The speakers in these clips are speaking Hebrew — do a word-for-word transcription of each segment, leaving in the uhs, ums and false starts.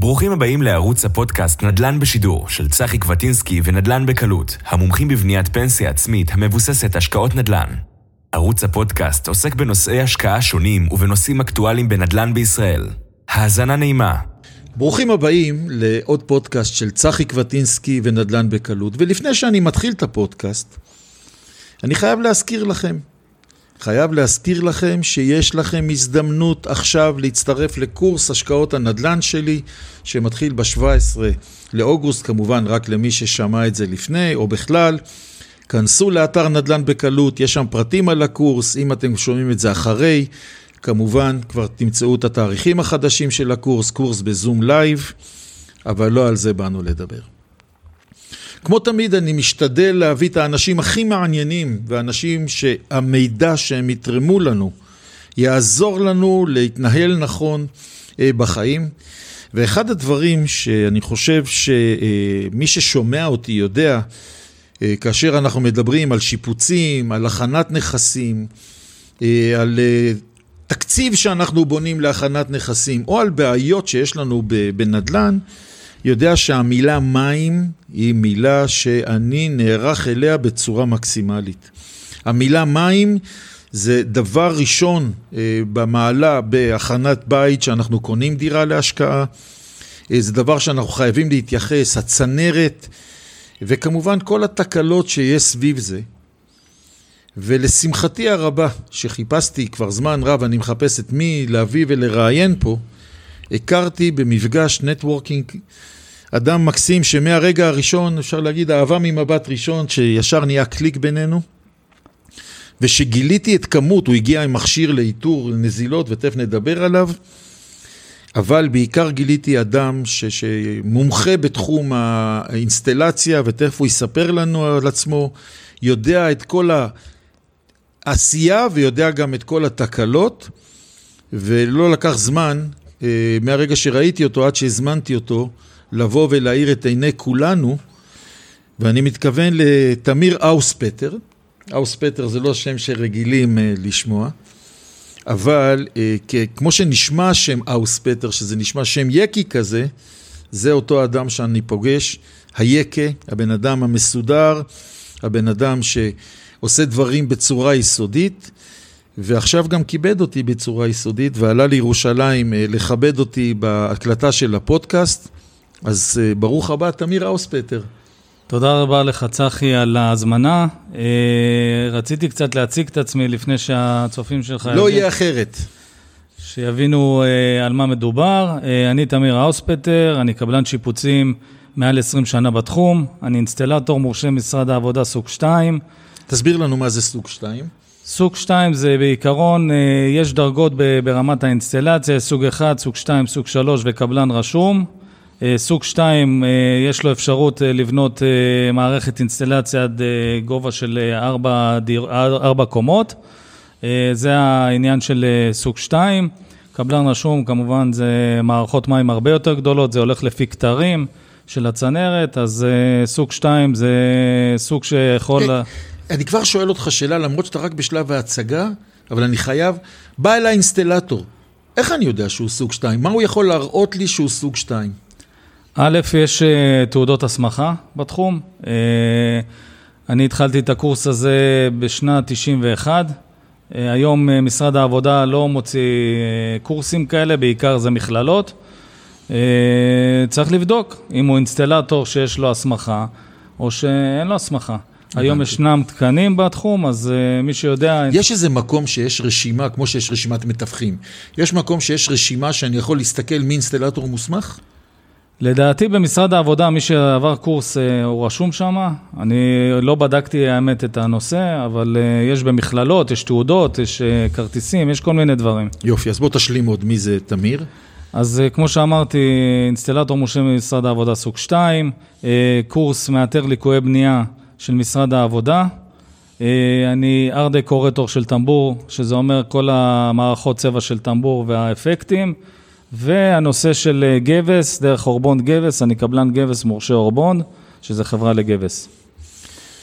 ברוכים הבאים לערוץ הפודקאסט נדל"ן בשידור של צחי קווטינסקי ונדל"ן בקלות, המומחים בבניית פנסיה עצמית המבוססת השקעות נדל"ן. ערוץ הפודקאסט עוסק בנושאי השקעה שונים ובנושאים אקטואליים בנדל"ן בישראל. האזנה נעימה. ברוכים הבאים לעוד פודקאסט של צחי קווטינסקי ונדל"ן בקלות. ולפני שאני מתחיל את הפודקאסט, אני חייב להזכיר לכם. חייב להזכיר לכם שיש לכם הזדמנות עכשיו להצטרף לקורס השקעות הנדל"ן שלי, שמתחיל ב-שבעה עשר לאוגוסט, כמובן רק למי ששמע את זה לפני או בכלל. כנסו לאתר נדל"ן בקלות, יש שם פרטים על הקורס, אם אתם שומעים את זה אחרי, כמובן כבר תמצאו את התאריכים החדשים של הקורס, קורס בזום לייב, אבל לא על זה באנו לדבר. כמו תמיד אני משתדל להביא את האנשים הכי מעניינים, ואנשים שהמידע שהם יתרמו לנו, יעזור לנו להתנהל נכון בחיים. ואחד הדברים שאני חושב שמי ששומע אותי יודע, כאשר אנחנו מדברים על שיפוצים, על הכנת נכסים, על תקציב שאנחנו בונים להכנת נכסים, או על בעיות שיש לנו בנדל"ן, יודע שהמילה מים היא מילה שאני נערך אליה בצורה מקסימלית. המילה מים זה דבר ראשון במעלה בהכנת בית שאנחנו קונים דירה להשקעה. זה דבר שאנחנו חייבים להתייחס, הצנרת, וכמובן כל התקלות שיש סביב זה. ולשמחתי הרבה שחיפשתי כבר זמן רב, אני מחפש את מי להביא ולראיין פה, הכרתי במפגש נטוורקינג אדם מקסים שמהרגע הראשון, אפשר להגיד אהבה ממבט ראשון, שישר נהיה קליק בינינו, ושגיליתי את כמות, הוא הגיע עם מכשיר לאיתור נזילות ותף נדבר עליו, אבל בעיקר גיליתי אדם ש, שמומחה בתחום האינסטלציה, ותף הוא יספר לנו על עצמו, יודע את כל העשייה ויודע גם את כל התקלות, ולא לקח זמן, מהרגע שראיתי אותו עד שהזמנתי אותו, לבוא ולהאיר את עיני כולנו, ואני מתכוון לתמיר אוספטר. אוספטר זה לא שם שרגילים לשמוע, אבל כמו שנשמע שם אוספטר, שזה נשמע שם יקי כזה, זה אותו אדם שאני פוגש, היקה, הבן אדם המסודר, הבן אדם שעושה דברים בצורה יסודית, ועכשיו גם כיבד אותי בצורה יסודית, ועלה לירושלים לכבד אותי בהקלטה של הפודקאסט. אז ברוך הבא, תמיר אוספטר. תודה רבה לך צחי על ההזמנה. רציתי קצת להציג את עצמי לפני שהצופים שלך... לא יהיה אחרת. שיבינו על מה מדובר. אני תמיר אוספטר, אני קבלן שיפוצים מעל עשרים שנה בתחום. אני אינסטלטור מורשה משרד העבודה סוג שתיים. תסביר לנו מה זה סוג שתיים. סוג שתיים זה בעיקרון, יש דרגות ברמת האינסטלציה, סוג אחד, סוג שתיים, סוג שלוש וקבלן רשום. סוג שתיים, יש לו אפשרות לבנות מערכת אינסטלציה עד גובה של ארבע, ארבע קומות. זה העניין של סוג שתיים. קבלן רשום, כמובן, זה מערכות מים הרבה יותר גדולות, זה הולך לפי כתרים של הצנרת, אז סוג שתיים זה סוג שיכול... אני כבר שואל אותך שאלה, למרות שאתה רק בשלב ההצגה, אבל אני חייב, בא אל האינסטלטור, איך אני יודע שהוא סוג שתיים? מה הוא יכול להראות לי שהוא סוג שתיים? א', יש תעודות הסמכה בתחום. אני התחלתי את הקורס הזה בשנת תשעים ואחת. היום משרד העבודה לא מוציא קורסים כאלה, בעיקר זה מכללות. צריך לבדוק אם הוא אינסטלטור שיש לו הסמכה, או שאין לו הסמכה. היום ישנם תקנים בתחום, אז מי שיודע... יש איזה מקום שיש רשימה, כמו שיש רשימת מתווכים. יש מקום שיש רשימה שאני יכול להסתכל מי אינסטלטור מוסמך? לדעתי במשרד העבודה, מי שעבר קורס הוא רשום שם. אני לא בדקתי האמת את הנושא, אבל יש במכללות, יש תעודות, יש כרטיסים, יש כל מיני דברים. יופי, אז בוא תשלים עוד מי זה תמיר. אז כמו שאמרתי, אינסטלטור מורשה במשרד העבודה סוג שתיים, קורס מאתר ליקויי בנייה של משרד העבודה. אני ארט דקורטור של טמבור, שזה אומר כל המערכות צבע של טמבור והאפקטים, והנושא של גבס, דרך אורבונד גבס, אני קבלן גבס מורשה אורבונד, שזה חברה לגבס.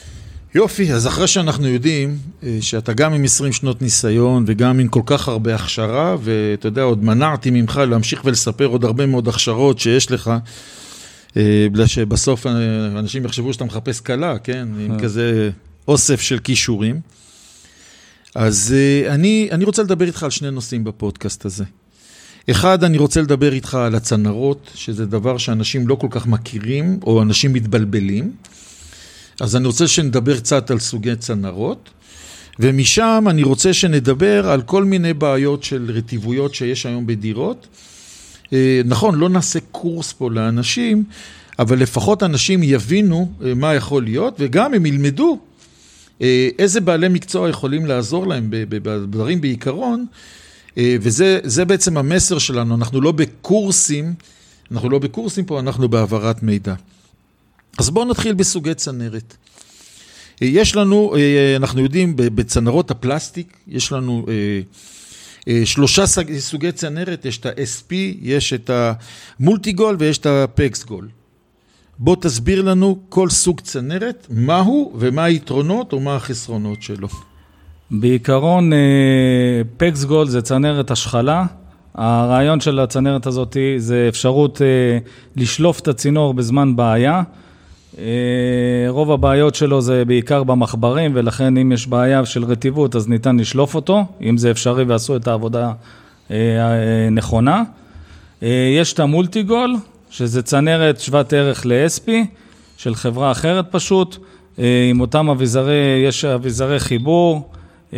יופי, אז אחרי שאנחנו יודעים שאתה גם עם עשרים שנות ניסיון וגם עם כל כך הרבה הכשרה, ואתה יודע, עוד מנעתי ממך להמשיך ולספר עוד הרבה מאוד הכשרות שיש לך, בגלל שבסוף אנשים יחשבו שאתה מחפש קלה, כן? עם כזה אוסף של כישורים. אז אני, אני רוצה לדבר איתך על שני נושאים בפודקאסט הזה. אחד, אני רוצה לדבר איתך על הצנרות, שזה דבר שאנשים לא כל כך מכירים, או אנשים מתבלבלים. אז אני רוצה שנדבר קצת על סוגי צנרות, ומשם אני רוצה שנדבר על כל מיני בעיות של רטיבויות שיש היום בדירות. נכון, לא נעשה קורס פה לאנשים, אבל לפחות אנשים יבינו מה יכול להיות, וגם הם ילמדו איזה בעלי מקצוע יכולים לעזור להם בדברים בעיקרון, וזה זה בעצם המסר שלנו. אנחנו לא בקורסים, אנחנו לא בקורסים פה, אנחנו בעברת מידע. אז בואו נתחיל בסוגי צנרת. יש לנו, אנחנו יודעים, בצנרות הפלסטיק, יש לנו שלושה סוגי צנרת, יש את ה-אס פי, יש את המולטיגול ויש את הפקסגול. בוא תסביר לנו כל סוג צנרת, מהו ומה היתרונות או מה החסרונות שלו. בעיקרון, פקסגול זה צנרת השחלה. הרעיון של הצנרת הזאת זה אפשרות לשלוף את הצינור בזמן בעיה. רוב הבעיות שלו זה בעיקר במחברים, ולכן אם יש בעיה של רטיבות אז ניתן לשלוף אותו, אם זה אפשרי ועשו את העבודה נכונה. יש את המולטיגול, שזה צנרת שוות ערך ל-אס פי, של חברה אחרת פשוט, עם אותם אביזרי, יש אביזרי חיבור,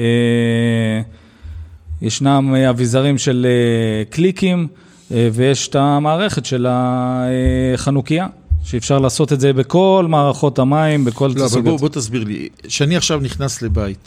ישנם אביזרים של קליקים, ויש את המערכת של החנוכיה, שאפשר לעשות את זה בכל מערכות המים, בכל לא, אבל בוא, בוא תסביר לי, שאני עכשיו נכנס לבית,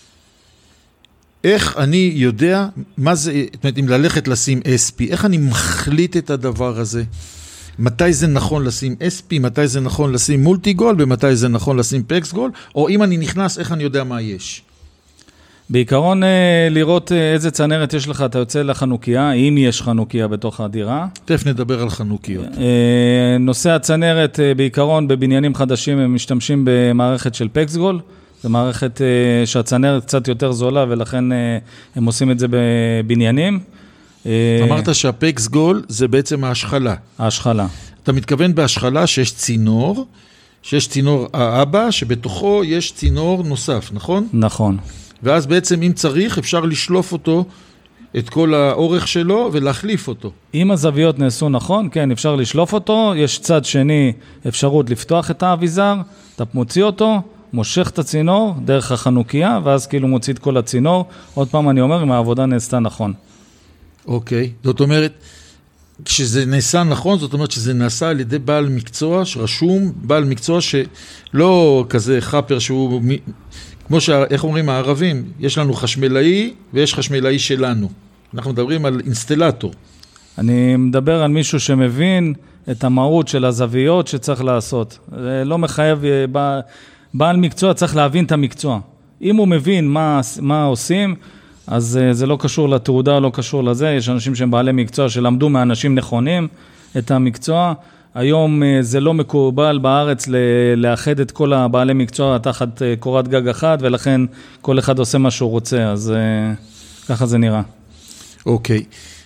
איך אני יודע מה זה, זאת אומרת, אם ללכת לשים אס פי, איך אני מחליט את הדבר הזה? מתי זה נכון לשים אס פי, מתי זה נכון לשים מולטיגול, ומתי זה נכון לשים פקסגול, או אם אני נכנס, איך אני יודע מה יש? בעיקרון, לראות איזה צנרת יש לך, אתה יוצא לחנוכיה, אם יש חנוכיה בתוך הדירה. תכף נדבר על חנוכיות. נושא הצנרת, בעיקרון, בבניינים חדשים, הם משתמשים במערכת של פקסגול, זו מערכת שהצנרת קצת יותר זולה, ולכן הם עושים את זה בבניינים. אמרת שהפקסגול זה בעצם ההשחלה. ההשחלה. אתה מתכוון בהשחלה שיש צינור, שיש צינור האבא, שבתוכו יש צינור נוסף, נכון? נכון. ואז בעצם אם צריך אפשר לשלוף אותו, את כל האורך שלו ולהחליף אותו. אם הזוויות נעשו נכון, כן, אפשר לשלוף אותו, יש צד שני אפשרות לפתוח את האביזר, אתה מוציא אותו, מושך את הצינור דרך החנוכיה, ואז כאילו מוציא את כל הצינור. עוד פעם אני אומר, אם העבודה נעשתה נכון. אוקיי, זאת אומרת, כשזה נעשה נכון, זאת אומרת שזה נעשה על ידי בעל מקצוע שרשום, בעל מקצוע שלא כזה חפר שהוא, כמו שאיך אומרים הערבים, יש לנו חשמלאי ויש חשמלאי שלנו. אנחנו מדברים על אינסטלטור. אני מדבר על מישהו שמבין את המהות של הזוויות שצריך לעשות. זה לא מחייב, בעל מקצוע צריך להבין את המקצוע. אם הוא מבין מה, מה עושים, אז זה לא קשור לתעודה, לא קשור לזה. יש אנשים שהם בעלי מקצוע שלמדו מאנשים נכונים את המקצוע. היום זה לא מקובל בארץ לאחד את כל הבעלי מקצוע תחת קורת גג אחת, ולכן כל אחד עושה מה שהוא רוצה, אז ככה זה נראה. אוקיי.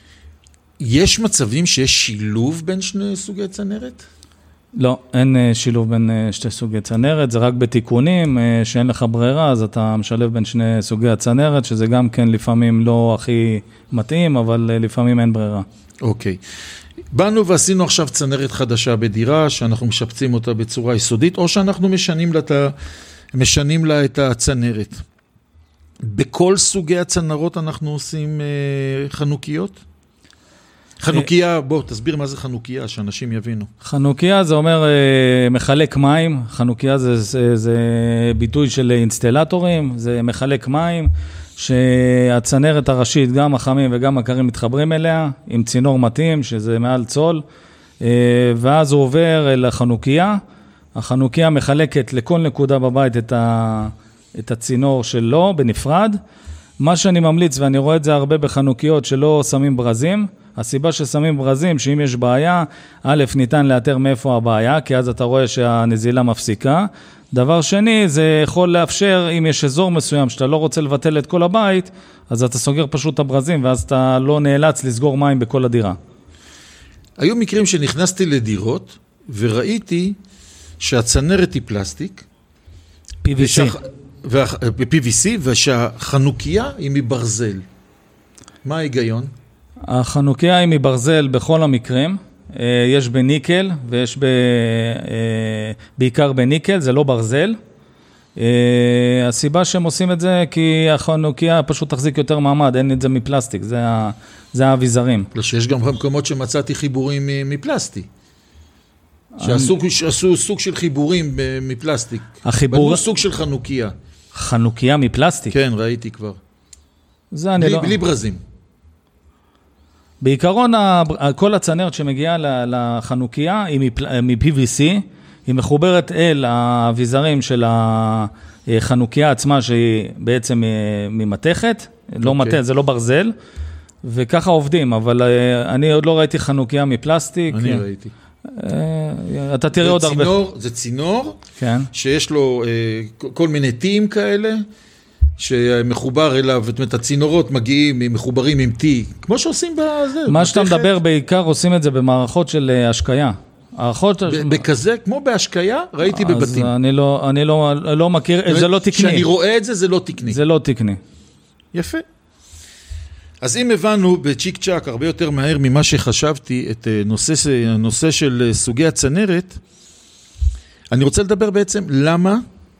יש מצבים שיש שילוב בין שני סוגי צנרת? לא, אין שילוב בין שתי סוגי צנרת, זה רק בתיקונים, שאין לך ברירה, אז אתה משלב בין שני סוגי הצנרת, שזה גם כן לפעמים לא הכי מתאים, אבל לפעמים אין ברירה. אוקיי. באנו ועשינו עכשיו צנרת חדשה בדירה, שאנחנו משפצים אותה בצורה יסודית, או שאנחנו משנים לה, משנים לה את הצנרת. בכל סוגי הצנרות אנחנו עושים חנוכיות? חנוכיה, בוא תסביר מה זה חנוכיה, שאנשים יבינו. חנוכיה זה אומר מחלק מים, חנוכיה זה, זה, זה ביטוי של אינסטלטורים, זה מחלק מים, שהצנרת הראשית, גם החמים וגם הקרים מתחברים אליה, עם צינור מתאים, שזה מעל צול, ואז הוא עובר אל החנוכיה, החנוכיה מחלקת לכל נקודה בבית את, ה, את הצינור שלו בנפרד, מה שאני ממליץ, ואני רואה את זה הרבה בחנוכיות שלא שמים ברזים, הסיבה ששמים ברזים, שאם יש בעיה, א', ניתן לאתר מאיפה הבעיה, כי אז אתה רואה שהנזילה מפסיקה. דבר שני, זה יכול לאפשר, אם יש אזור מסוים שאתה לא רוצה לבטל את כל הבית, אז אתה סוגר פשוט את הברזים, ואז אתה לא נאלץ לסגור מים בכל הדירה. היו מקרים שנכנסתי לדירות, וראיתי שהצנרת היא פלסטיק, פי וי סי. ו-פי וי סי, ושהחנוכיה היא מברזל. מה ההיגיון? החנוכיה היא מברזל בכל המקרים. יש בניקל, ויש ב... בעיקר בניקל, זה לא ברזל. הסיבה שהם עושים את זה, כי החנוכיה פשוט תחזיק יותר מעמד, אין את זה מפלסטיק, זה, ה... זה האביזרים. לא, שיש גם מקומות שמצאתי חיבורים מפלסטיק. שעשו, שעשו סוג של חיבורים מפלסטיק. החיבור... בנו סוג של חנוכיה. חנוכיה מפלסטיק? כן, ראיתי כבר. זה אני בלי, לא... בלי ברזים. בעיקרון, כל הצנרת שמגיעה לחנוכיה היא מ-פי וי סי, היא מחוברת אל האביזרים של החנוכיה עצמה, שהיא בעצם ממתכת, לא מתכת, זה לא ברזל, וככה עובדים, אבל אני עוד לא ראיתי חנוכיה מפלסטיק. אני ראיתי. אתה תראה עוד הרבה. זה צינור, כן. שיש לו כל מיני טים כאלה, שמחובר אליו, זאת אומרת, הצינורות מגיעים, מחוברים עם טי, כמו שעושים בזה. מה שאתה מדבר בעיקר עושים את זה במערכות של השקיה. בכזה, כמו בהשקיה, ראיתי בבתים. אז אני לא, אני לא, לא מכיר, זה לא תקני. כשאני רואה את זה, זה לא תקני. זה לא תקני. יפה. אז אם הבנו בצ'יק צ'ק הרבה יותר מהר ממה שחשבתי את נושא, הנושא של סוגי הצנרת, אני רוצה לדבר בעצם למה,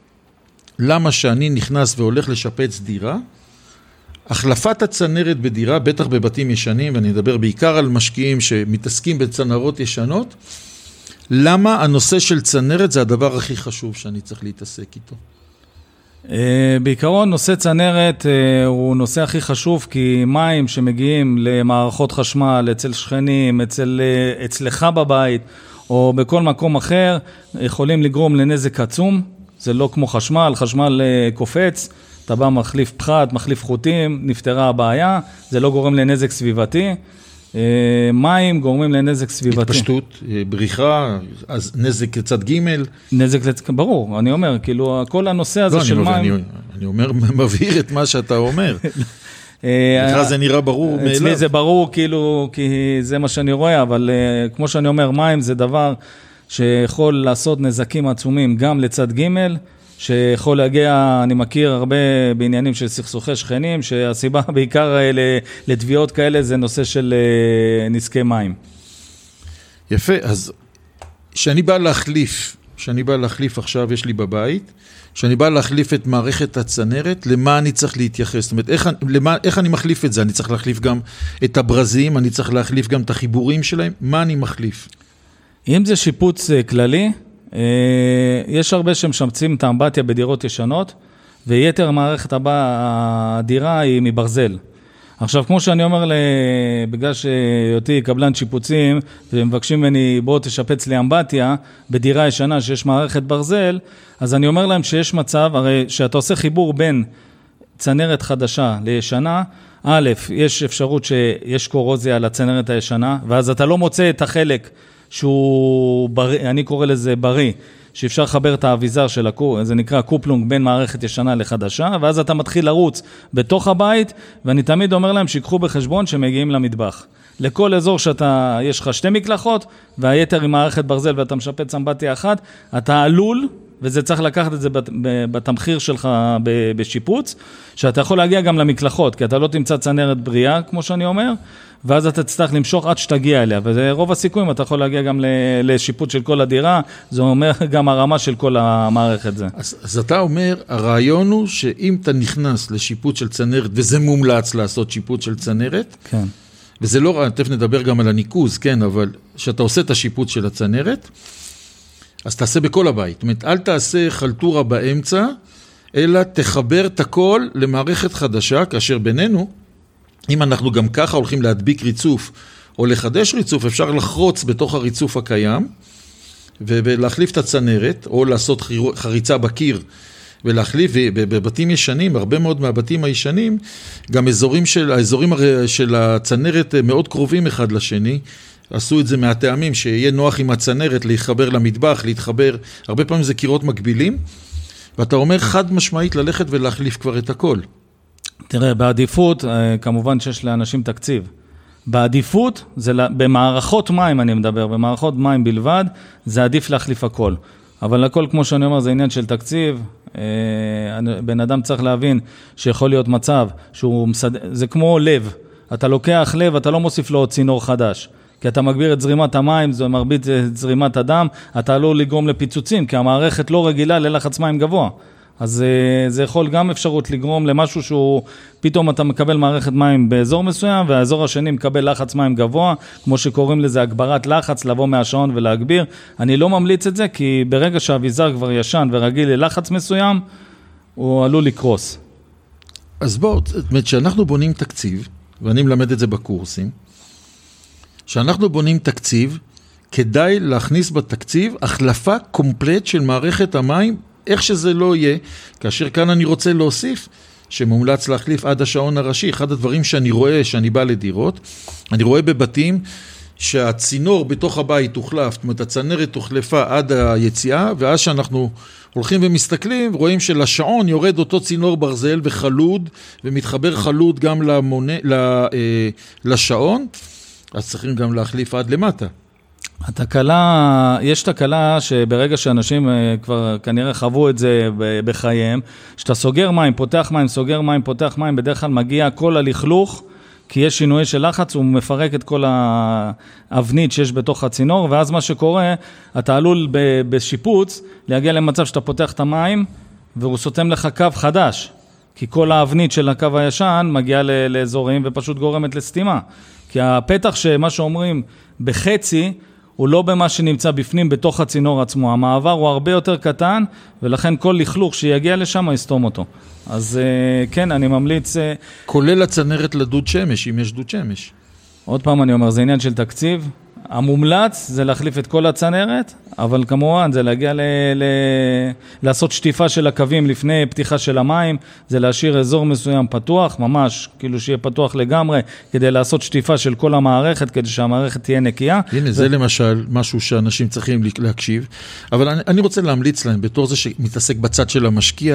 למה שאני נכנס והולך לשפץ דירה, החלפת הצנרת בדירה, בטח בבתים ישנים, ואני אדבר בעיקר על משקיעים שמתעסקים בצנרות ישנות, למה הנושא של צנרת זה הדבר הכי חשוב שאני צריך להתעסק איתו? בעיקרון נושא צנרת הוא נושא הכי חשוב, כי מים שמגיעים למערכות חשמל אצל שכנים, אצל, אצלך בבית או בכל מקום אחר, יכולים לגרום לנזק עצום. זה לא כמו חשמל, חשמל קופץ, אתה בא מחליף פחת, מחליף חוטים, נפתרה הבעיה, זה לא גורם לנזק סביבתי. מים גורמים לנזק סביבתי. התפשטות, בריחה, אז נזק לצד ג' נזק לצד, ברור, אני אומר, כאילו, כל הנושא הזה לא, של אני מים... אני, אני אומר, מבהיר את מה שאתה אומר. בכלל זה נראה ברור מאליו. אצלי זה ברור, כאילו, כי זה מה שאני רואה, אבל כמו שאני אומר, מים זה דבר שיכול לעשות נזקים עצומים גם לצד ג', שיכול להגיע, אני מכיר הרבה בעניינים של סכסוכי שכנים, שהסיבה בעיקר לתביעות כאלה זה נושא של נזקי מים. יפה, אז שאני בא להחליף, שאני בא להחליף עכשיו, יש לי בבית, שאני בא להחליף את מערכת הצנרת, למה אני צריך להתייחס? זאת אומרת, איך, למה, איך אני מחליף את זה? אני צריך להחליף גם את הברזים, אני צריך להחליף גם את החיבורים שלהם, מה אני מחליף? אם זה שיפוץ כללי, יש הרבה שמשמצים את האמבטיה בדירות ישנות, ויתר מערכת הדירה היא מברזל. עכשיו, כמו שאני אומר, בגלל שהיותי קבלן שיפוצים, ומבקשים ממני, בוא תשפץ לי אמבטיה, בדירה ישנה שיש מערכת ברזל, אז אני אומר להם שיש מצב, הרי שאתה עושה חיבור בין צנרת חדשה לישנה, א', יש אפשרות שיש קורוזיה על הצנרת הישנה, ואז אתה לא מוצא את החלק שהוא בריא, אני קורא לזה בריא, שאפשר לחבר את האביזר של הקור, זה נקרא קופלונג בין מערכת ישנה לחדשה, ואז אתה מתחיל לרוץ בתוך הבית, ואני תמיד אומר להם שיקחו בחשבון שמגיעים למטבח. לכל אזור שאתה, יש לך שתי מקלחות, והיתר עם מערכת ברזל ואתה משפץ אמבטיה אחת, אתה עלול, וזה צריך לקחת את זה בתמחיר שלך בשיפוץ, שאתה יכול להגיע גם למקלחות, כי אתה לא תמצא צנרת בריאה, כמו שאני אומר, ואז אתה תצטרך למשוך עד שתגיע אליה, ורוב הסיכויים אתה יכול להגיע גם לשיפוץ של כל הדירה, זה אומר גם הרמה של כל המערכת זה. אז, אז אתה אומר, הרעיון הוא שאם אתה נכנס לשיפוץ של צנרת, וזה מומלץ לעשות שיפוץ של צנרת, כן. וזה לא, תכף נדבר גם על הניקוז, כן, אבל שאתה עושה את השיפוץ של הצנרת, אז תעשה בכל הבית. זאת אומרת, אל תעשה חלטורה באמצע, אלא תחבר את הכל למערכת חדשה, כאשר בינינו, אם אנחנו גם ככה הולכים להדביק ריצוף, או לחדש ריצוף, אפשר לחרוץ בתוך הריצוף הקיים, ולהחליף את הצנרת, או לעשות חריצה בקיר, ולהחליף, ובבתים ישנים, הרבה מאוד מהבתים הישנים, גם אזורים של, האזורים של הצנרת מאוד קרובים אחד לשני, עשו את זה מהטעמים, שיהיה נוח עם הצנרת להתחבר למטבח, להתחבר, הרבה פעמים זה קירות מקבילים, ואתה אומר חד משמעית ללכת ולהחליף כבר את הכל. תראה, בעדיפות, כמובן שיש לאנשים תקציב. בעדיפות, זה במערכות מים אני מדבר, במערכות מים בלבד, זה עדיף להחליף הכל. אבל הכל, כמו שאני אומר, זה עניין של תקציב. בן אדם צריך להבין שיכול להיות מצב שהוא מסד... זה כמו לב. אתה לוקח לב, אתה לא מוסיף לו צינור חדש. כי אתה מגביר את זרימת המים, זה מרבית את זרימת הדם, אתה עלול לגרום לפיצוצים, כי המערכת לא רגילה ללחץ מים גבוה. אז זה יכול גם אפשרות לגרום למשהו שהוא, פתאום אתה מקבל מערכת מים באזור מסוים, והאזור השני מקבל לחץ מים גבוה, כמו שקוראים לזה הגברת לחץ, לבוא מהשעון ולהגביר. אני לא ממליץ את זה, כי ברגע שהאביזר כבר ישן ורגיל ללחץ מסוים, הוא עלול לקרוס. אז בואו, זאת אומרת שאנחנו בונים תקציב, ואני מלמד את זה בקורסים, שאנחנו בונים תקציב, כדאי להכניס בתקציב החלפה קומפלט של מערכת המים, איך שזה לא יהיה, כאשר כאן אני רוצה להוסיף, שמומלץ להחליף עד השעון הראשי, אחד הדברים שאני רואה, שאני בא לדירות, אני רואה בבתים, שהצינור בתוך הבית הוחלף, זאת אומרת, הצנרת הוחלפה עד היציאה, ואז שאנחנו הולכים ומסתכלים, רואים שלשעון יורד אותו צינור ברזל וחלוד, ומתחבר חלוד גם למונה, לשעון, אז צריכים גם להחליף עד למטה. התקלה, יש תקלה שברגע שאנשים כבר כנראה חוו את זה בחייהם, שאתה סוגר מים, פותח מים, סוגר מים, פותח מים, בדרך כלל מגיע כל הלכלוך, כי יש שינוי של לחץ, הוא מפרק את כל האבנית שיש בתוך הצינור, ואז מה שקורה, אתה עלול בשיפוץ להגיע למצב שאתה פותח את המים, והוא סותם לך קו חדש, כי כל האבנית של הקו הישן מגיעה לאזורים ופשוט גורמת לסתימה. כי הפתח שמה שאומרים בחצי, הוא לא במה שנמצא בפנים בתוך הצינור עצמו. המעבר הוא הרבה יותר קטן, ולכן כל לכלוך שיגיע לשם יסתום אותו. אז כן, אני ממליץ... כולל הצנרת לדוד שמש, אם יש דוד שמש. עוד פעם אני אומר, זה עניין של תקציב. המומלץ זה להחליף את כל הצנרת, אבל כמובן זה להגיע ל... ל... לעשות שטיפה של הקווים לפני פתיחה של המים, זה להשאיר אזור מסוים פתוח, ממש, כאילו שיהיה פתוח לגמרי, כדי לעשות שטיפה של כל המערכת, כדי שהמערכת תהיה נקייה. הנה, ו... זה למשל משהו שאנשים צריכים להקשיב, אבל אני, אני רוצה להמליץ להם, בתור זה שמתעסק בצד של המשקיע,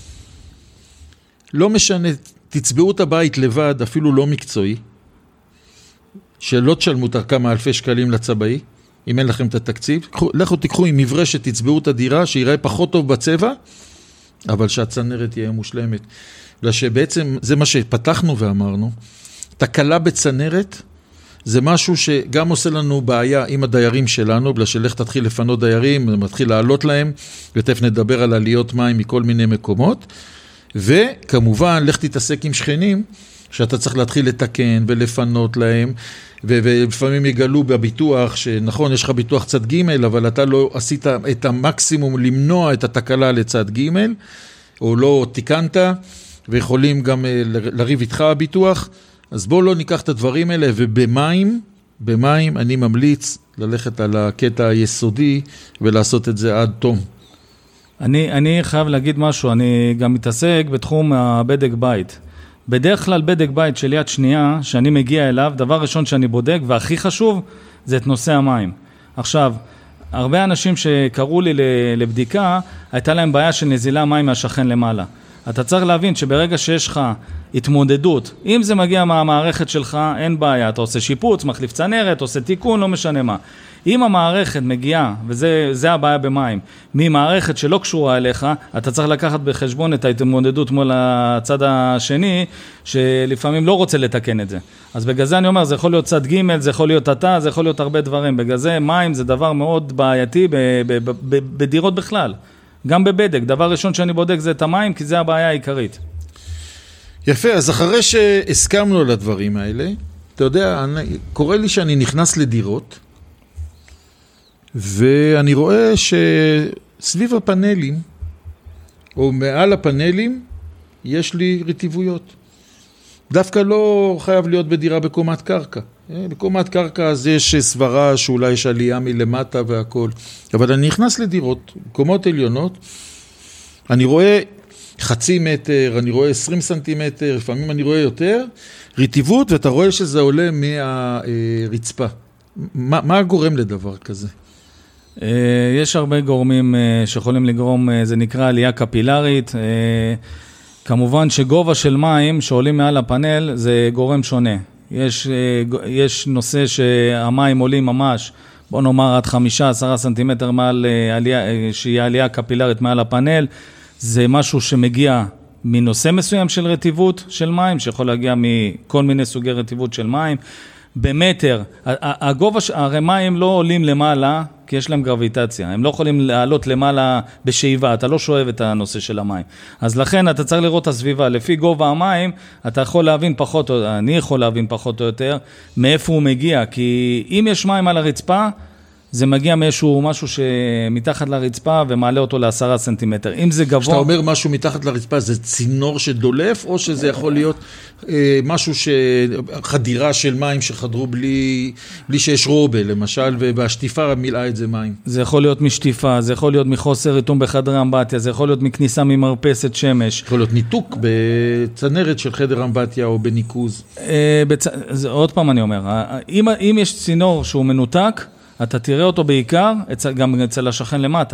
לא משנה, תצבעו את הבית לבד, אפילו לא מקצועי, שלא תשלמו את כמה אלפי שקלים לצבעי, אם אין לכם את התקציב, לכו תיקחו עם מברש שתצבעו את הדירה, שיראה פחות טוב בצבע, אבל שהצנרת תהיה מושלמת. בגלל שבעצם זה מה שפתחנו ואמרנו, תקלה בצנרת, זה משהו שגם עושה לנו בעיה עם הדיירים שלנו, בגלל שלך תתחיל לפנות דיירים, מתחיל לעלות להם, ותכף נדבר על עליות מים מכל מיני מקומות, וכמובן, לך תתעסק עם שכנים, שאתה צריך להתחיל לתקן ולפנות להם, ולפעמים יגלו בביטוח, שנכון, יש לך ביטוח צד ג', אבל אתה לא עשית את המקסימום למנוע את התקלה לצד ג', או לא תיקנת, ויכולים גם לריב איתך הביטוח, אז בואו לא ניקח את הדברים האלה, ובמים, במים אני ממליץ ללכת על הקטע היסודי, ולעשות את זה עד תום. אני, אני חייב להגיד משהו, אני גם מתעסק בתחום הבדק בית. בדרך כלל בדק בית של יד שנייה, שאני מגיע אליו, דבר ראשון שאני בודק, והכי חשוב, זה את נושא המים. עכשיו, הרבה אנשים שקראו לי לבדיקה, הייתה להם בעיה של נזילה מים מהשכן למעלה. אתה צריך להבין שברגע שיש לך התמודדות, אם זה מגיע מהמערכת שלך, אין בעיה. אתה עושה שיפוץ, מחליף צנרת, עושה תיקון, לא משנה מה. אם המערכת מגיעה, וזה זה הבעיה במים, ממערכת שלא קשורה אליך, אתה צריך לקחת בחשבון את ההתמודדות מול הצד השני, שלפעמים לא רוצה לתקן את זה. אז בגלל זה אני אומר, זה יכול להיות צד ג', זה יכול להיות אתה, זה יכול להיות הרבה דברים. בגלל זה מים זה דבר מאוד בעייתי בדירות בכלל. גם בבדק. דבר ראשון שאני בודק זה את המים, כי זה הבעיה העיקרית. יפה, אז אחרי שהסכמנו על הדברים האלה, אתה יודע, אני, קורה לי שאני נכנס לדירות, ואני רואה שסביב הפאנלים, או מעל הפאנלים, יש לי רטיבויות. דווקא לא חייב להיות בדירה בקומת קרקע. בקומת קרקע אז יש סברה שאולי יש עלייה מלמטה והכל. אבל אני נכנס לדירות, קומות עליונות, אני רואה חצי מטר, אני רואה עשרים סנטימטר, לפעמים אני רואה יותר, רטיבות, ואתה רואה שזה עולה מהרצפה. מה, מה גורם לדבר כזה? יש הרבה גורמים שיכולים לגרום, זה נקרא עלייה קפילרית. כמובן שגובה של מים שעולים מעל הפאנל זה גורם שונה. יש, יש נושא שהמים עולים ממש, בוא נאמר עד חמישה עשרה סנטימטר מעל עלייה, שהיא עלייה קפילרית מעל הפאנל, זה משהו שמגיע מנושא מסוים של רטיבות של מים, שיכול להגיע מכל מיני סוגי רטיבות של מים. במטר, הגובה, הרי מים לא עולים למעלה, כי יש להם גרביטציה, הם לא יכולים לעלות למעלה בשאיבה, אתה לא שואב את הנושא של המים. אז לכן אתה צריך לראות את הסביבה, לפי גובה המים, אתה יכול להבין פחות, אני יכול להבין פחות או יותר, מאיפה הוא מגיע, כי אם יש מים על הרצפה, זה מגיע מאיזשהו משהו שמתחת לרצפה ומעלה אותו לעשרה סנטימטר. אם זה גבוה... כשאתה אומר משהו מתחת לרצפה, זה צינור שדולף, או שזה יכול להיות אה, משהו ש... חדירה של מים שחדרו בלי, בלי שיש רובה, למשל, ובשטיפה מילאה את זה מים? זה יכול להיות משטיפה, זה יכול להיות מחוסר ריתום בחדר אמבטיה, זה יכול להיות מכניסה ממרפסת שמש. יכול להיות ניתוק בצנרת של חדר אמבטיה או בניקוז. אה, בצ... זה, עוד פעם אני אומר, אם, אם יש צינור שהוא מנותק, אתה תראה אותו בעיקר גם אצל השכן למטה.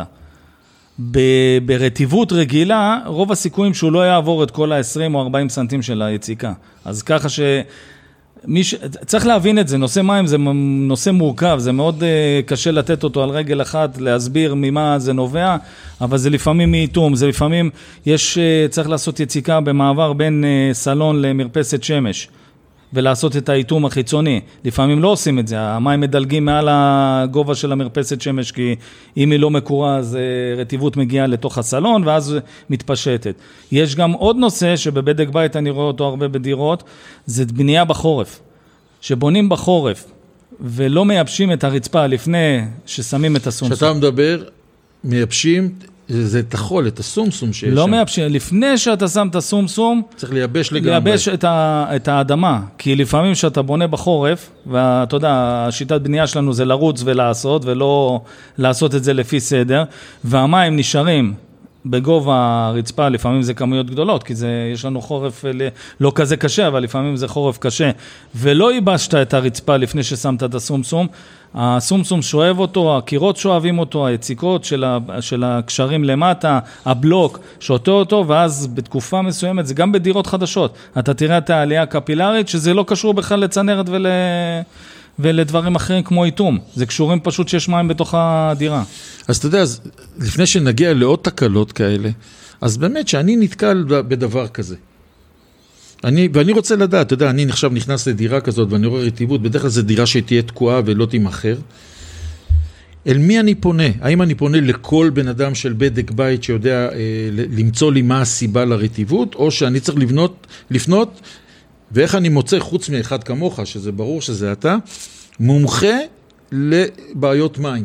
ברטיבות רגילה, רוב הסיכויים שהוא לא יעבור את כל ה-עשרים או ארבעים סנטים של היציקה. אז ככה ש... ש... צריך להבין את זה, נושא מים זה נושא מורכב, זה מאוד קשה לתת אותו על רגל אחת, להסביר ממה זה נובע, אבל זה לפעמים מאיתום, זה לפעמים יש, צריך לעשות יציקה במעבר בין סלון למרפסת שמש. ולעשות את האיתום החיצוני. לפעמים לא עושים את זה, המים מדלגים מעל הגובה של המרפסת שמש, כי אם היא לא מקורה, אז רטיבות מגיעה לתוך הסלון, ואז מתפשטת. יש גם עוד נושא, שבבדק בית אני רואה אותו הרבה בדירות, זה בנייה בחורף. שבונים בחורף, ולא מייבשים את הרצפה לפני ששמים את הסומסום. כשאתה מדבר, מייבשים... זה את החול, את הסומסום שיש לא שם. לא מייבשים, לפני שאתה שם את הסומסום, צריך לייבש לגמרי. לייבש את, ה, את האדמה, כי לפעמים שאתה בונה בחורף, ואתה יודע, השיטת בנייה שלנו זה לרוץ ולעשות, ולא לעשות את זה לפי סדר, והמים נשארים בגובה הרצפה, לפעמים זה כמויות גדולות, כי זה, יש לנו חורף לא כזה קשה, אבל לפעמים זה חורף קשה, ולא ייבשת את הרצפה לפני ששמת את הסומסום, הסומסום שואב אותו, הקירות שואבים אותו, היציקות של, ה, של הקשרים למטה, הבלוק שותה אותו, ואז בתקופה מסוימת, זה גם בדירות חדשות, אתה תראה את העלייה הקפילרית, שזה לא קשור בכלל לצנרת ול... ולדברים אחרים כמו איתום. זה קשורים פשוט שיש מים בתוך הדירה. אז אתה יודע, אז לפני שנגיע לעוד תקלות כאלה, אז באמת שאני נתקל בדבר כזה. אני, ואני רוצה לדעת, אתה יודע, אני עכשיו נכנס לדירה כזאת ואני רואה רטיבות, בדרך כלל זו דירה שתהיה תקועה ולא תימחר. אל מי אני פונה? האם אני פונה לכל בן אדם של בדק בית שיודע אה, למצוא לי מה הסיבה לרטיבות, או שאני צריך לבנות, לפנות, ואיך אני מוצא חוץ מאחד כמוך, שזה ברור שזה אתה, מומחה לבעיות מים?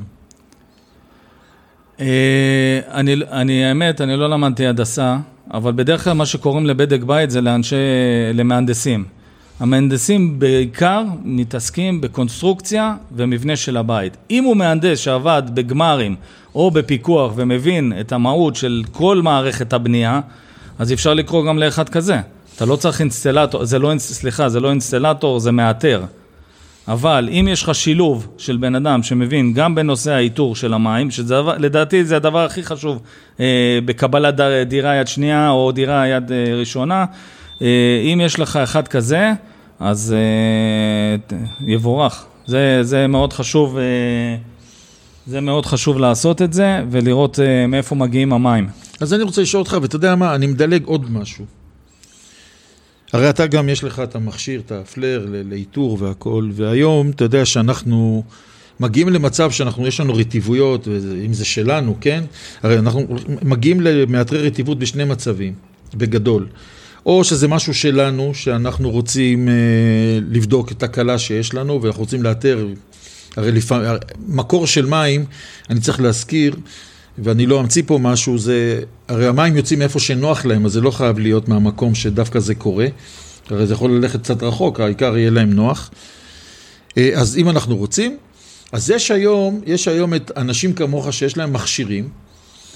אני, אני, האמת, אני לא למדתי הדסה, אבל בדרך כלל מה שקוראים לבדק בית זה לאנשי, למהנדסים. המהנדסים בעיקר מתעסקים בקונסטרוקציה ומבנה של הבית. אם הוא מהנדס שעבד בגמרים או בפיקוח ומבין את המהות של כל מערכת הבנייה, אז אפשר לקרוא גם לאחד כזה. אתה לא צריך אינסטלטור, זה לא, סליחה, זה לא אינסטלטור, זה מאתר. אבל אם יש לך שילוב של בן אדם שמבין גם בנושא האיתור של המים, שלדעתי זה הדבר הכי חשוב אה, בקבלת דירה יד שנייה או דירה יד אה, ראשונה, אה, אם יש לך אחד כזה, אז אה, יבורך. זה, זה מאוד חשוב, אה, זה מאוד חשוב לעשות את זה ולראות אה, מאיפה מגיעים המים. אז אני רוצה לשאול אותך, ואתה יודע מה, אני מדלג עוד משהו. הרי אתה גם יש לך את המכשיר, את הפלר לאיתור והכל, והיום אתה יודע שאנחנו מגיעים למצב שאנחנו, יש לנו רטיבויות, אם זה שלנו, כן? הרי אנחנו מגיעים למאתרי רטיבות בשני מצבים, בגדול. או שזה משהו שלנו, שאנחנו רוצים אה, לבדוק את הקלה שיש לנו, ואנחנו רוצים לאתר, הרי לפעמים, מקור של מים, אני צריך להזכיר, ואני לא אמציא פה משהו, זה, הרי המים יוצאים מאיפה שנוח להם, אז זה לא חייב להיות מהמקום שדווקא זה קורה, הרי זה יכול ללכת קצת רחוק, העיקר יהיה להם נוח. אז אם אנחנו רוצים, אז יש היום, יש היום את אנשים כמוך שיש להם מכשירים,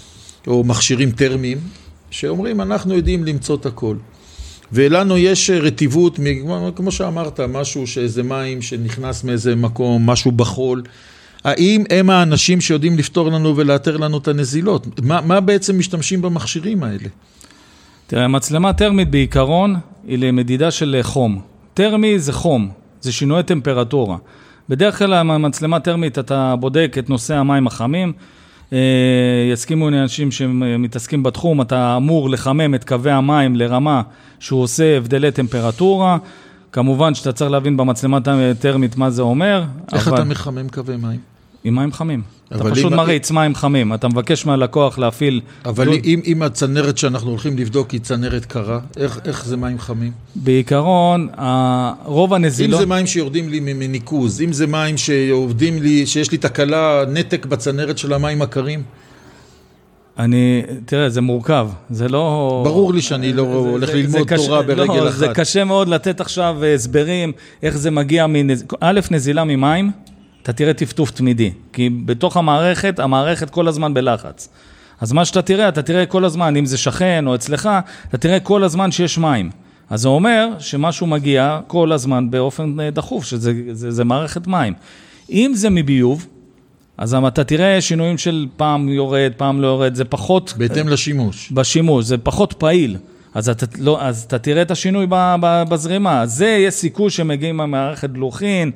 או מכשירים טרמיים, שאומרים, אנחנו יודעים למצוא את הכל. ולנו יש רטיבות, כמו שאמרת, משהו שאיזה מים שנכנס מאיזה מקום, משהו בחול. האם הם האנשים שיודעים לפתור לנו ולאתר לנו את הנזילות? מה, מה בעצם משתמשים במכשירים האלה? תראה, מצלמה טרמית בעיקרון היא למדידה של חום. טרמי זה חום, זה שינוי טמפרטורה. בדרך כלל המצלמה טרמית אתה בודק את נושא המים החמים, יסכימו אנשים שמתעסקים בתחום, אתה אמור לחמם את קווי המים לרמה שהוא עושה הבדלי טמפרטורה, כמובן שאתה צריך להבין במצלמה טרמית מה זה אומר. איך אבל... אתה מחמם קווי מים? עם מים חמים. אתה פשוט אם... מריץ מים חמים, אתה מבקש מהלקוח להפעיל... אבל דוד... אם, אם הצנרת שאנחנו הולכים לבדוק היא צנרת קרה, איך, איך זה מים חמים? בעיקרון, רוב הנזילות... אם זה מים שיורדים לי מניקוז, אם זה מים שיורדים לי, שיש לי תקלה, נתק בצנרת של המים הקרים? אני, תראה, זה מורכב, זה לא... ברור לי שאני לא זה, הולך זה, ללמוד זה תורה קשה, ברגל לא, אחת. זה קשה מאוד לתת עכשיו הסברים, איך זה מגיע מנז... א', נזילה ממים, אתה תראה טפטוף תמידי, כי בתוך המערכת, המערכת כל הזמן בלחץ. אז מה שאתה תראה, אתה תראה כל הזמן, אם זה שכן או אצלך, אתה תראה כל הזמן שיש מים. אז זה אומר שמשהו מגיע כל הזמן באופן דחוף, שזה זה, זה מערכת מים. אם זה מביוב, אז אתה תראה שינויים של פעם יורד, פעם לא יורד, זה פחות... בהתאם לשימוש. בשימוש, זה פחות פעיל. אז אתה, לא, אז אתה תראה את השינוי ב, ב, בזרימה. זה יש סיכוי שמגיעים מהמערכת דלוחין,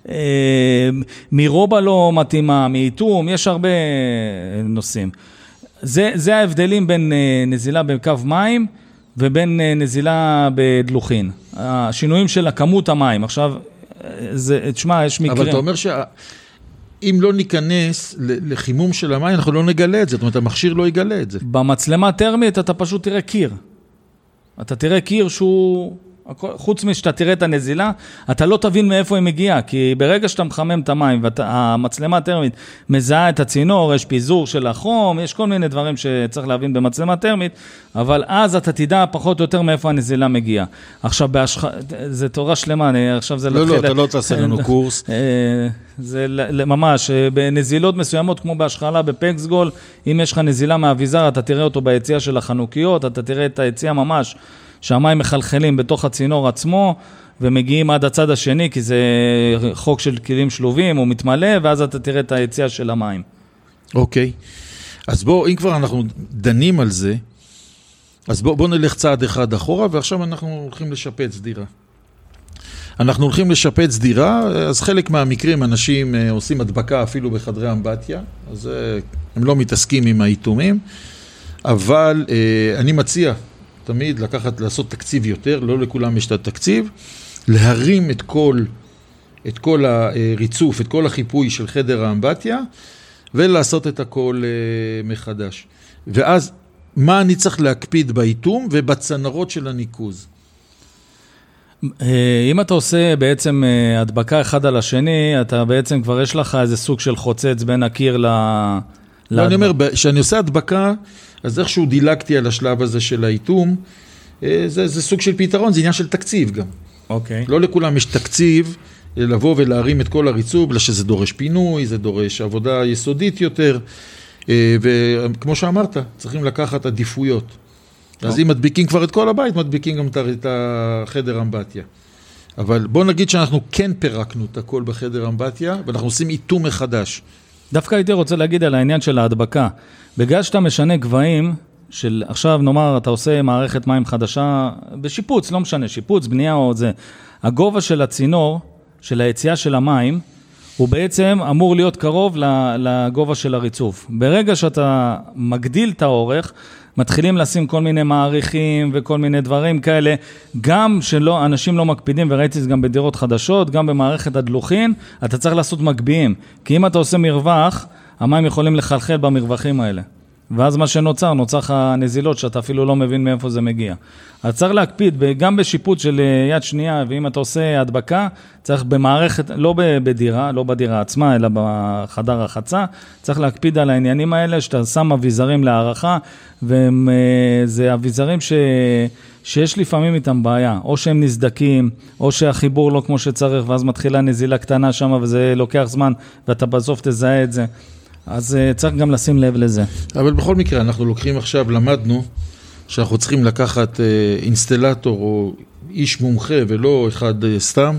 אה, מרובה לא מתאימה, מאיתום, יש הרבה נושאים. זה, זה ההבדלים בין אה, נזילה בקו מים ובין אה, נזילה בדלוחין. השינויים של הכמות המים. עכשיו, זה, תשמע, יש מקרים... אבל אתה אומר שה... אם לא ניכנס לחימום של המים, אנחנו לא נגלה את זה. זאת אומרת, המכשיר לא יגלה את זה. במצלמה טרמית אתה פשוט תראה קיר. אתה תראה קיר שהוא, חוץ משאתה תראה את הנזילה, אתה לא תבין מאיפה היא מגיעה, כי ברגע שאתה מחמם את המים, והמצלמה טרמית מזהה את הצינור, יש פיזור של החום, יש כל מיני דברים שצריך להבין במצלמה טרמית, אבל אז אתה תדע פחות או יותר מאיפה הנזילה מגיעה. עכשיו, בהשח... זה תורה שלמה, אני... עכשיו זה... לא, לא, אתה לא תעשה לנו קורס. זה ממש, בנזילות מסוימות, כמו בהשחלה בפקסגול, אם יש לך נזילה מהאביזר, אתה תראה אותו ביציאה של החנוכיות, אתה תראה את היציאה ממש, שהמים מחלחלים בתוך הצינור עצמו, ומגיעים עד הצד השני, כי זה חוק של כלים שלובים, הוא מתמלא, ואז אתה תראה את היציאה של המים. אוקיי. אז בוא, אם כבר אנחנו דנים על זה, אז בוא, בוא נלך צעד אחד אחורה, ועכשיו אנחנו הולכים לשפץ דירה. אנחנו הולכים לשפץ דירה, אז חלק מהמקרים אנשים עושים הדבקה אפילו בחדרי אמבטיה, אז הם לא מתעסקים עם האיתומים, אבל אני מציע תמיד לקחת, לעשות תקציב יותר, לא לכולם יש את התקציב, להרים את כל, את כל הריצוף, את כל החיפוי של חדר האמבטיה, ולעשות את הכל מחדש. ואז מה אני צריך להקפיד באיתום ובצנרות של הניקוז? אם אתה עושה בעצם הדבקה אחד על השני, אתה בעצם כבר יש לך איזה סוג של חוצץ בין הקיר ל... לא, אני אומר, כשאני עושה הדבקה, אז איכשהו דילגתי על השלב הזה של האיתום, זה, זה סוג של פתרון, זה עניין של תקציב גם. אוקיי. לא לכולם יש תקציב לבוא ולהרים את כל הריצוב, בגלל שזה דורש פינוי, זה דורש עבודה יסודית יותר, וכמו שאמרת, צריכים לקחת עדיפויות. אז אם מדביקים כבר את כל הבית, מדביקים גם את החדר אמבטיה. אבל בוא נגיד שאנחנו כן פירקנו את הכל בחדר אמבטיה, ואנחנו עושים איתום מחדש. דווקא הייתי רוצה להגיד על העניין של ההדבקה. בגלל שאתה משנה גבהים, של עכשיו נאמר, אתה עושה מערכת מים חדשה, בשיפוץ, לא משנה, שיפוץ, בנייה או זה. הגובה של הצינור, של היציאה של המים, הוא בעצם אמור להיות קרוב לגובה של הריצוף. ברגע שאתה מגדיל את האורך, מתחילים לשים כל מיני מעריכים וכל מיני דברים כאלה, גם שלא, אנשים לא מקפידים, וראיתי זה גם בדירות חדשות, גם במערכת הדלוחין, אתה צריך לעשות מגביעים, כי אם אתה עושה מרווח, המים יכולים לחלחל במרווחים האלה. ואז מה שנוצר, נוצר לך נזילות שאתה אפילו לא מבין מאיפה זה מגיע. אז צריך להקפיד, גם בשיפוץ של יד שנייה, ואם אתה עושה הדבקה, צריך במערכת, לא בדירה, לא בדירה עצמה, אלא בחדר החצה, צריך להקפיד על העניינים האלה, שאתה שם אביזרים להערכה, וזה אביזרים ש... שיש לפעמים איתם בעיה, או שהם נזדקים, או שהחיבור לא כמו שצריך, ואז מתחילה נזילה קטנה שם, וזה לוקח זמן, ואתה בסוף תזהה את זה. אז צריך גם לשים לב לזה. אבל בכל מקרה, אנחנו לוקחים עכשיו, למדנו, שאנחנו צריכים לקחת אינסטלטור או איש מומחה ולא אחד סתם,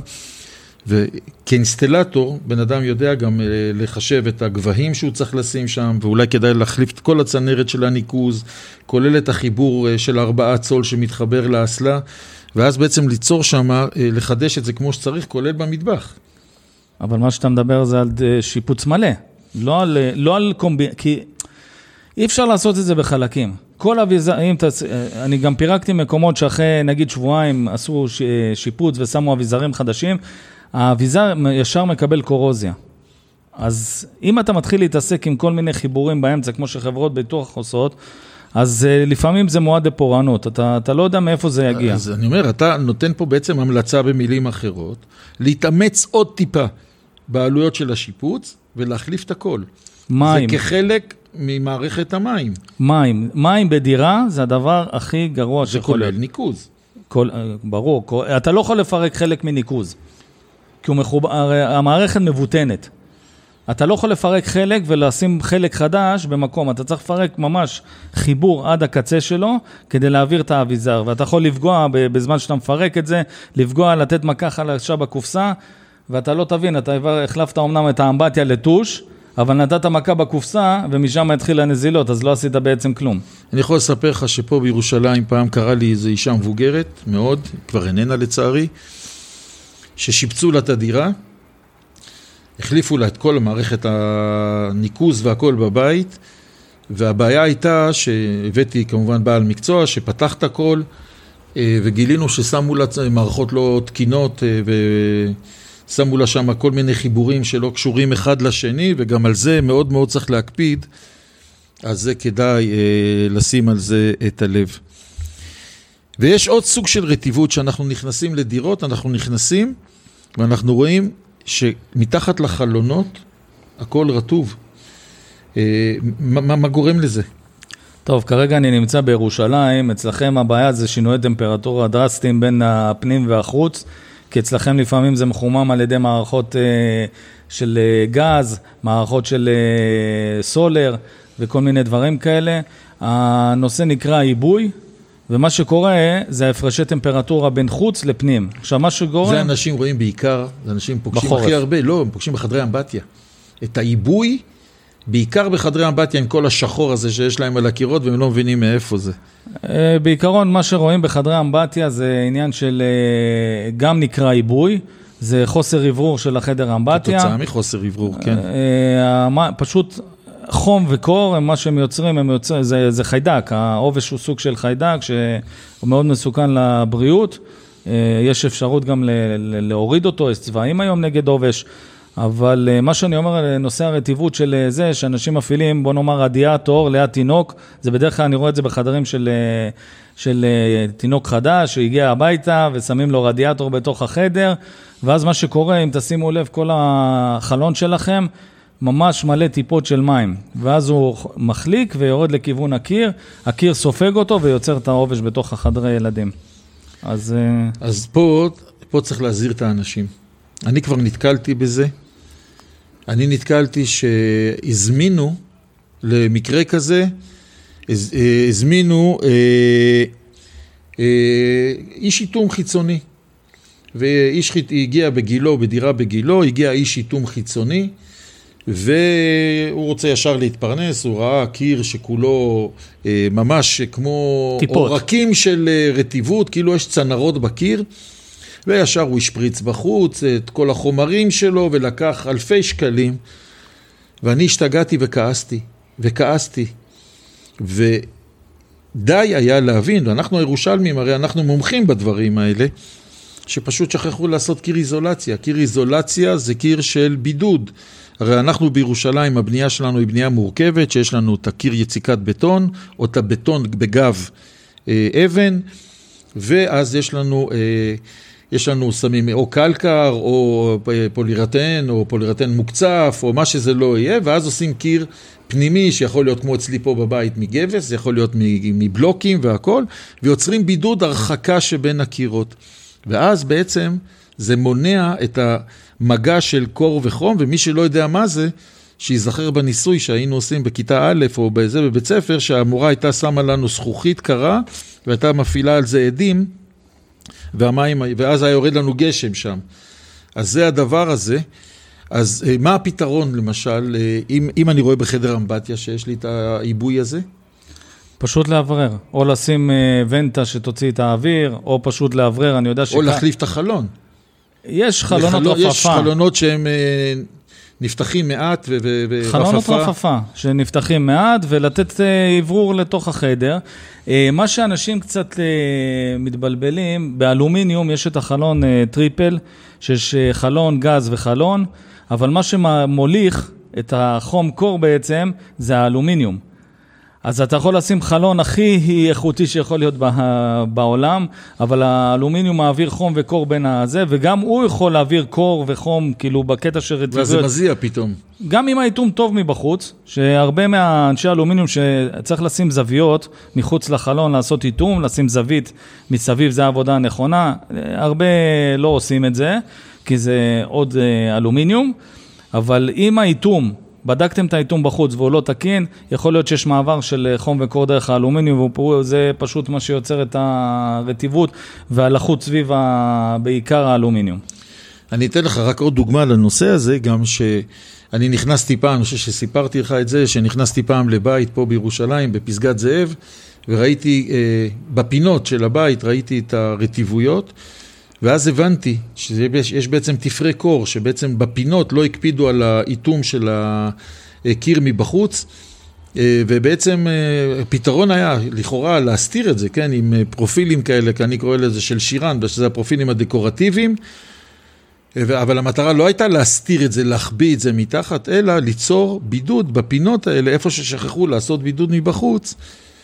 וכאינסטלטור, בן אדם יודע גם לחשב את הגבהים שהוא צריך לשים שם, ואולי כדאי להחליף את כל הצנרת של הניקוז, כולל את החיבור של ארבעה צול שמתחבר לאסלה, ואז בעצם ליצור שם, לחדש את זה כמו שצריך, כולל במטבח. אבל מה שאתה מדבר זה על שיפוץ מלא, לא על, לא על קומבי... כי אי אפשר לעשות את זה בחלקים. כל אביזרים, אני גם פירקתי מקומות שאחרי נגיד שבועיים עשו שיפוץ ושמו אביזרים חדשים, האביזר ישר מקבל קורוזיה. אז אם אתה מתחיל להתעסק עם כל מיני חיבורים באמצע, כמו שחברות ביטוח עושות, אז לפעמים זה מועד לפורענות, אתה, אתה לא יודע מאיפה זה יגיע. אז אני אומר, אתה נותן פה בעצם המלצה במילים אחרות, להתאמץ עוד טיפה בעלויות של השיפוץ, ולהחליף את הכל. מים. זה כחלק ממערכת המים. מים. מים בדירה זה הדבר הכי גרוע שיכול להיות. זה כולל ניקוז. כל, ברור, כל, אתה לא יכול לפרק חלק מניקוז, כי הוא מחובר, המערכת מבוטנת. אתה לא יכול לפרק חלק ולשים חלק חדש במקום, אתה צריך לפרק ממש חיבור עד הקצה שלו, כדי להעביר את האביזר, ואתה יכול לפגוע בזמן שאתה מפרק את זה, לפגוע, לתת מכה חלשה בקופסה, ואתה לא תבין, אתה החלפת אומנם את האמבטיה לטוש, אבל נתת מכה בקופסה, ומשם התחיל הנזילות, אז לא עשית בעצם כלום. אני יכול לספר לך שפה בירושלים פעם קרה לי איזו אישה מבוגרת, מאוד, כבר איננה לצערי, ששיפצו לה את הדירה, החליפו לה את כל המערכת הניקוז והכל בבית, והבעיה הייתה שהבאתי כמובן בעל מקצוע, שפתח את הכל, וגילינו ששמו לה מערכות לא תקינות, ושמו לה שם כל מיני חיבורים שלא קשורים אחד לשני, וגם על זה מאוד מאוד צריך להקפיד, אז זה כדאי לשים על זה את הלב. ויש עוד סוג של רטיבות שאנחנו נכנסים לדירות, אנחנו נכנסים ואנחנו רואים שמתחת לחלונות הכל רטוב. מה, מה גורם לזה? טוב, כרגע אני נמצא בירושלים, אצלכם הבעיה זה שינוי טמפרטורה דרסטיים בין הפנים והחוץ, כי אצלכם לפעמים זה מחומם על ידי מערכות של גז, מערכות של סולר וכל מיני דברים כאלה. הנושא נקרא עיבוי, ומה שקורה זה הפרשי טמפרטורה בין חוץ לפנים. עכשיו מה שגורם... זה אנשים רואים בעיקר, זה אנשים פוגשים בחורף. הכי הרבה, לא, הם פוגשים בחדרי אמבטיה. את העיבוי, בעיקר בחדרי אמבטיה עם כל השחור הזה שיש להם על הקירות, והם לא מבינים מאיפה זה. בעיקרון מה שרואים בחדרי אמבטיה זה עניין של גם נקרא עיבוי, זה חוסר עברור של החדר אמבטיה. כתוצאה מחוסר עברור, כן. פשוט... חום וקור, מה שהם יוצרים, הם יוצרים, זה, זה חיידק, העובש הוא סוג של חיידק, שהוא מאוד מסוכן לבריאות, יש אפשרות גם ל, ל, להוריד אותו, יש צבעים היום נגד עובש, אבל מה שאני אומר, נושא הרטיבות של זה, שאנשים מפעילים, בוא נאמר, רדיאטור ליד תינוק, זה בדרך כלל אני רואה את זה בחדרים של, של תינוק חדש, שהגיע הביתה ושמים לו רדיאטור בתוך החדר, ואז מה שקורה, אם תשימו לב, כל החלון שלכם, ממש מלא טיפות של מים, ואז הוא מחליק ויורד לכיוון הקיר, הקיר סופג אותו ויוצר את העובש בתוך החדרי ילדים. אז, אז פה, פה צריך להזהיר את האנשים. אני כבר נתקלתי בזה, אני נתקלתי שהזמינו למקרה כזה, הזמינו אה, אה, איש איתום חיצוני, ואיש הגיע בגילו, בדירה בגילו, הגיע איש איתום חיצוני, והוא רוצה ישר להתפרנס, הוא ראה קיר שכולו אה, ממש כמו טיפות. עורקים של אה, רטיבות, כאילו יש צנרות בקיר, וישר הוא השפריץ בחוץ את כל החומרים שלו, ולקח אלפי שקלים, ואני השתגעתי וכעסתי, וכעסתי, ודי היה להבין, ואנחנו הירושלמים, הרי אנחנו מומחים בדברים האלה, שפשוט שכחו לעשות קיר איזולציה. קיר איזולציה זה קיר של בידוד, הרי אנחנו בירושלים, הבנייה שלנו היא בנייה מורכבת, שיש לנו את הקיר יציקת בטון, או את הבטון בגב אה, אבן, ואז יש לנו, אה, יש לנו שמים או קלקר, או פולירטן, או פולירטן מוקצף, או מה שזה לא יהיה, ואז עושים קיר פנימי, שיכול להיות כמו אצלי פה בבית מגבס, זה יכול להיות מבלוקים והכל, ויוצרים בידוד הרחקה שבין הקירות. ואז בעצם זה מונע את המגע של קור וחום, ומי שלא יודע מה זה, שיזכר בניסוי שהיינו עושים בכיתה א' או בזה בבית ספר, שהמורה הייתה שמה לנו זכוכית קרה, והייתה מפעילה על זה עדים, והמים, ואז היה יורד לנו גשם שם. אז זה הדבר הזה. אז מה הפתרון, למשל, אם, אם אני רואה בחדר אמבטיה שיש לי את העיבוי הזה? פשוט להברר, או לשים ונטה שתוציא את האוויר, או פשוט להברר, אני יודע ש... או להחליף את החלון. יש חלונות לחלון, רפפה. יש חלונות שהם נפתחים מעט ו- ורפפה. חלונות רפפה, שנפתחים מעט, ולתת עברור לתוך החדר. מה שאנשים קצת מתבלבלים, באלומיניום יש את החלון טריפל, שיש חלון, גז וחלון, אבל מה שמוליך את החום קור בעצם, זה האלומיניום. אז אתה יכול לשים חלון הכי איכותי שיכול להיות בעולם, אבל האלומיניום מעביר חום וקור בין הזה, וגם הוא יכול להעביר קור וחום, כאילו בקטע של רטיבות. וזה מזיע פתאום. גם אם האיתום טוב מבחוץ, שהרבה מהאנשי האלומיניום שצריך לשים זוויות מחוץ לחלון, לעשות איתום, לשים זווית מסביב, זה העבודה הנכונה. הרבה לא עושים את זה, כי זה עוד אלומיניום, אבל אם האיתום, בדקתם את האיתום בחוץ והוא לא תקין, יכול להיות שיש מעבר של חום וקור דרך האלומיניום, וזה פשוט מה שיוצר את הרטיבות והלחות סביב בעיקר האלומיניום. אני אתן לך רק עוד דוגמה לנושא הזה, גם שאני נכנסתי פעם, אני חושב שסיפרתי לך את זה, שנכנסתי פעם לבית פה בירושלים, בפסגת זאב, וראיתי בפינות של הבית, ראיתי את הרטיבויות, ואז הבנתי שיש בעצם תפרי קור, שבעצם בפינות לא הקפידו על האיתום של הקיר מבחוץ, ובעצם פתרון היה לכאורה להסתיר את זה, כן, עם פרופילים כאלה, כי אני קורא לזה של שירן, שזה הפרופילים הדקורטיביים, אבל המטרה לא הייתה להסתיר את זה, להחביא את זה מתחת, אלא ליצור בידוד בפינות האלה, איפה ששכחו לעשות בידוד מבחוץ,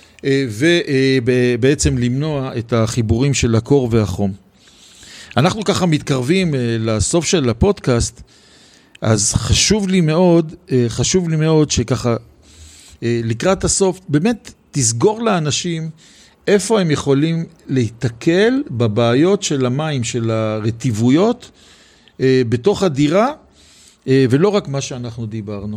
ובעצם למנוע את החיבורים של הקור והחום. אנחנו ככה מתקרבים לסוף של הפודקאסט, אז חשוב לי מאוד, חשוב לי מאוד שככה לקראת הסוף, באמת תסגור לאנשים איפה הם יכולים להתקל בבעיות של המים, של הרטיבויות, בתוך הדירה, ולא רק מה שאנחנו דיברנו.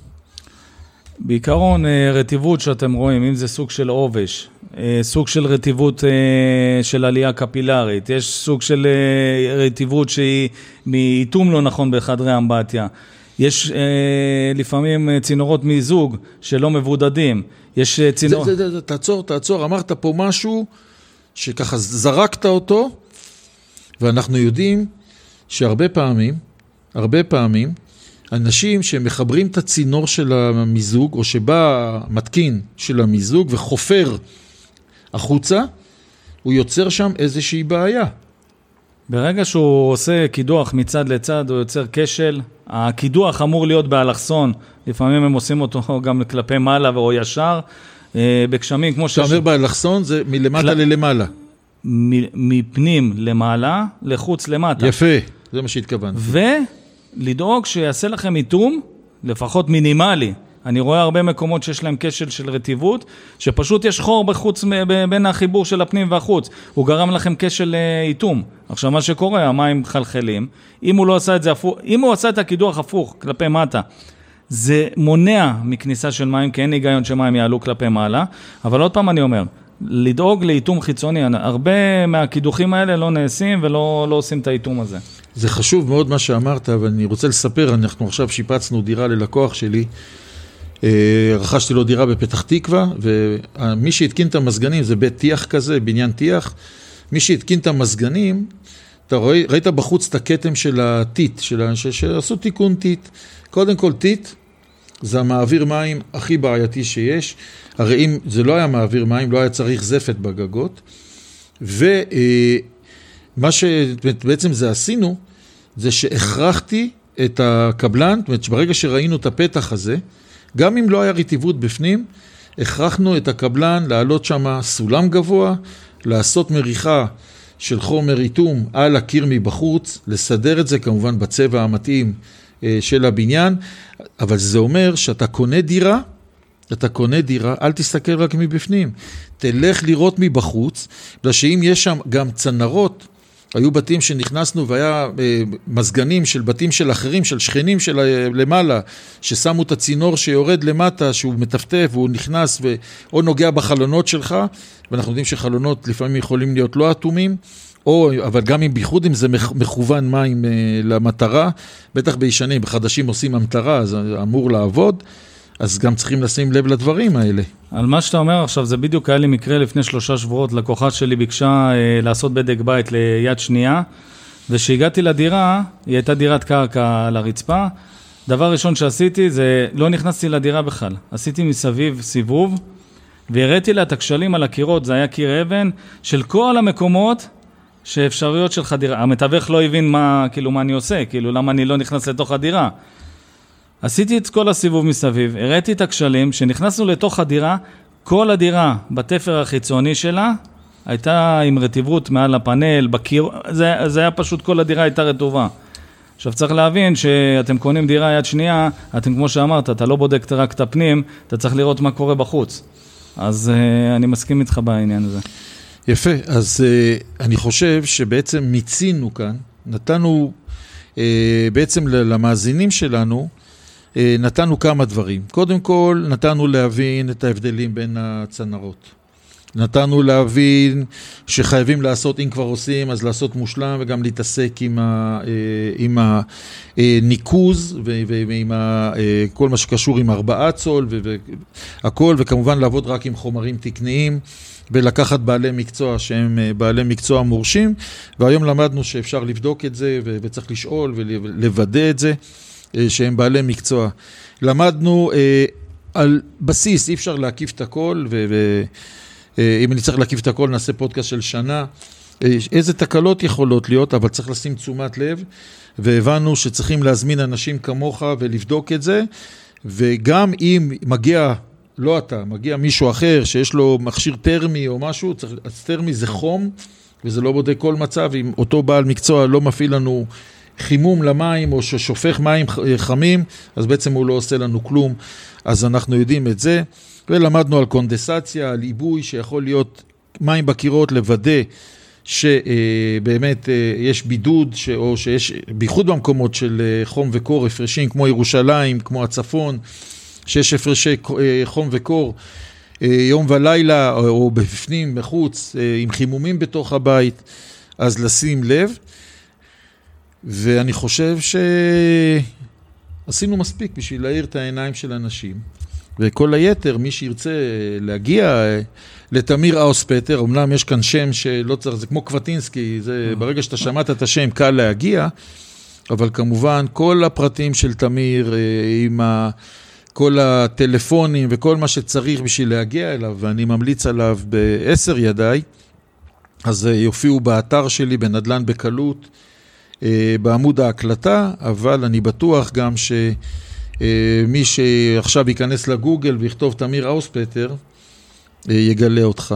בעיקרון רטיבות שאתם רואים, אם זה סוג של עובש, סוג של רטיבות של עלייה קפילרית, יש סוג של רטיבות שהיא מאיתום לא נכון בחדרי אמבטיה, יש לפעמים צינורות מזוג שלא מבודדים, יש צינור... זה, זה, זה, תעצור, תעצור, אמרת פה משהו שככה זרקת אותו, ואנחנו יודעים שהרבה פעמים, הרבה פעמים, אנשים שמחברים את הצינור של המיזוג, או שבא מתקין של המיזוג וחופר החוצה, הוא יוצר שם איזושהי בעיה. ברגע שהוא עושה קידוח מצד לצד, הוא יוצר כשל. הקידוח אמור להיות באלכסון, לפעמים הם עושים אותו גם כלפי מעלה או ישר, בגשמים כמו ש... אתה אומר באלכסון זה מלמטה כל... ללמעלה. מפנים למעלה, לחוץ למטה. יפה, זה מה שהתכוונתי. ולדאוג שיעשה לכם איתום, לפחות מינימלי. אני רואה הרבה מקומות שיש להם כשל של רטיבות, שפשוט יש חור בחוץ, בין החיבור של הפנים והחוץ. הוא גרם לכם כשל איתום. עכשיו מה שקורה, המים חלחלים. אם הוא לא עשה את זה הפוך, אם הוא עשה את הקידוח הפוך כלפי מטה, זה מונע מכניסה של מים, כי אין היגיון שמים יעלו כלפי מעלה. אבל עוד פעם אני אומר, לדאוג לאיתום חיצוני, הרבה מהקידוחים האלה לא נעשים ולא לא עושים את האיתום הזה. זה חשוב מאוד מה שאמרת, ואני רוצה לספר, אנחנו עכשיו שיפצנו דירה ללקוח שלי, רכשתי לו דירה בפתח תקווה, ומי שהתקין את המסגנים, זה בית תיח כזה, בניין תיח, מי שהתקין את המסגנים, אתה רואה, ראית בחוץ את הקטם של הטיט, של, שעשו תיקון טיט. קודם כל טיט, זה המעביר מים הכי בעייתי שיש, הרי אם זה לא היה מעביר מים, לא היה צריך זפת בגגות, ומה שבעצם זה עשינו, זה שהכרחתי את הקבלן, זאת אומרת שברגע שראינו את הפתח הזה, גם אם לא היה רטיבות בפנים, הכרחנו את הקבלן לעלות שם סולם גבוה, לעשות מריחה של חומר איתום על הקיר מבחוץ, לסדר את זה כמובן בצבע המתאים של הבניין, אבל זה אומר שאתה קונה דירה, אתה קונה דירה, אל תסתכל רק מבפנים, תלך לראות מבחוץ, בגלל שאם יש שם גם צנרות, היו בתים שנכנסנו והיה מזגנים של בתים של אחרים, של שכנים של למעלה, ששמו את הצינור שיורד למטה, שהוא מטפטף והוא נכנס או נוגע בחלונות שלך, ואנחנו יודעים שחלונות לפעמים יכולים להיות לא אטומים, או, אבל גם אם בייחוד אם זה מכוון מים למטרה, בטח בישנים, בחדשים עושים המטרה, אז אמור לעבוד, אז גם צריכים לשים לב לדברים האלה. על מה שאתה אומר עכשיו, זה בדיוק היה לי מקרה לפני שלושה שבועות, לקוחה שלי ביקשה אה, לעשות בדק בית ליד שנייה, ושהגעתי לדירה, היא הייתה דירת קרקע על הרצפה, דבר ראשון שעשיתי זה, לא נכנסתי לדירה בכלל, עשיתי מסביב סיבוב, והראיתי לה את הכשלים על הקירות, זה היה קיר אבן, של כל המקומות שאפשרויות של חדירה. המתווך לא הבין מה, כאילו, מה אני עושה, כאילו, למה אני לא נכנס לתוך הדירה. עשיתי את כל הסיבוב מסביב, הראיתי את הכשלים, שנכנסנו לתוך הדירה, כל הדירה בתפר החיצוני שלה, הייתה עם רטיבות מעל הפאנל, בקיר, זה, זה היה פשוט, כל הדירה הייתה רטובה. עכשיו צריך להבין שאתם קונים דירה יד שנייה, אתם כמו שאמרת, אתה לא בודק רק את הפנים, אתה צריך לראות מה קורה בחוץ. אז uh, אני מסכים איתך בעניין הזה. יפה, אז uh, אני חושב שבעצם מיצינו כאן, נתנו uh, בעצם למאזינים שלנו, uh, נתנו כמה דברים. קודם כל, נתנו להבין את ההבדלים בין הצנרות. נתנו להבין שחייבים לעשות, אם כבר עושים, אז לעשות מושלם וגם להתעסק עם, ה, עם הניקוז ועם ה, כל מה שקשור עם ארבעה צול והכל, וכמובן לעבוד רק עם חומרים תקניים ולקחת בעלי מקצוע שהם בעלי מקצוע מורשים, והיום למדנו שאפשר לבדוק את זה וצריך לשאול ולוודא את זה שהם בעלי מקצוע. למדנו על בסיס, אי אפשר להקיף את הכל ו... ו אם אני צריך להקיף את הכל, נעשה פודקאסט של שנה. איזה תקלות יכולות להיות, אבל צריך לשים תשומת לב, והבנו שצריכים להזמין אנשים כמוך ולבדוק את זה, וגם אם מגיע, לא אתה, מגיע מישהו אחר שיש לו מכשיר טרמי או משהו, צריך, אז טרמי זה חום, וזה לא בודק כל מצב, אם אותו בעל מקצוע לא מפעיל לנו חימום למים, או ששופך מים חמים, אז בעצם הוא לא עושה לנו כלום, אז אנחנו יודעים את זה. ולמדנו על קונדנסציה, על עיבוי שיכול להיות מים בקירות, לוודא שבאמת יש בידוד, או שיש, בייחוד במקומות של חום וקור, הפרשים כמו ירושלים, כמו הצפון, שיש הפרשי חום וקור, יום ולילה, או בפנים, בחוץ, עם חימומים בתוך הבית, אז לשים לב. ואני חושב שעשינו מספיק בשביל להאיר את העיניים של אנשים. וכל היתר, מי שירצה להגיע לתמיר אוספטר, אמנם יש כאן שם שלא צריך, זה כמו קווטינסקי, זה ברגע שאתה שמעת את השם קל להגיע, אבל כמובן כל הפרטים של תמיר, עם ה, כל הטלפונים וכל מה שצריך בשביל להגיע אליו, ואני ממליץ עליו בעשר ידיי, אז יופיעו באתר שלי בנדל"ן בקלות, בעמוד ההקלטה, אבל אני בטוח גם ש... מי שעכשיו ייכנס לגוגל ויכתוב תמיר אוספטר, יגלה אותך.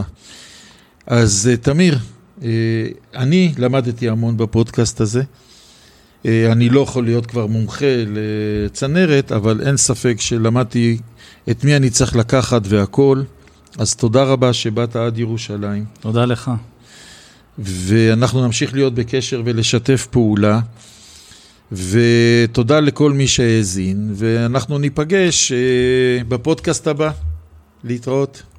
אז תמיר, אני למדתי המון בפודקאסט הזה. אני לא יכול להיות כבר מומחה לצנרת, אבל אין ספק שלמדתי את מי אני צריך לקחת והכל. אז תודה רבה שבאת עד ירושלים. תודה לך. ואנחנו נמשיך להיות בקשר ולשתף פעולה. ותודה לכל מי שהאזין, ואנחנו ניפגש בפודקאסט הבא. להתראות.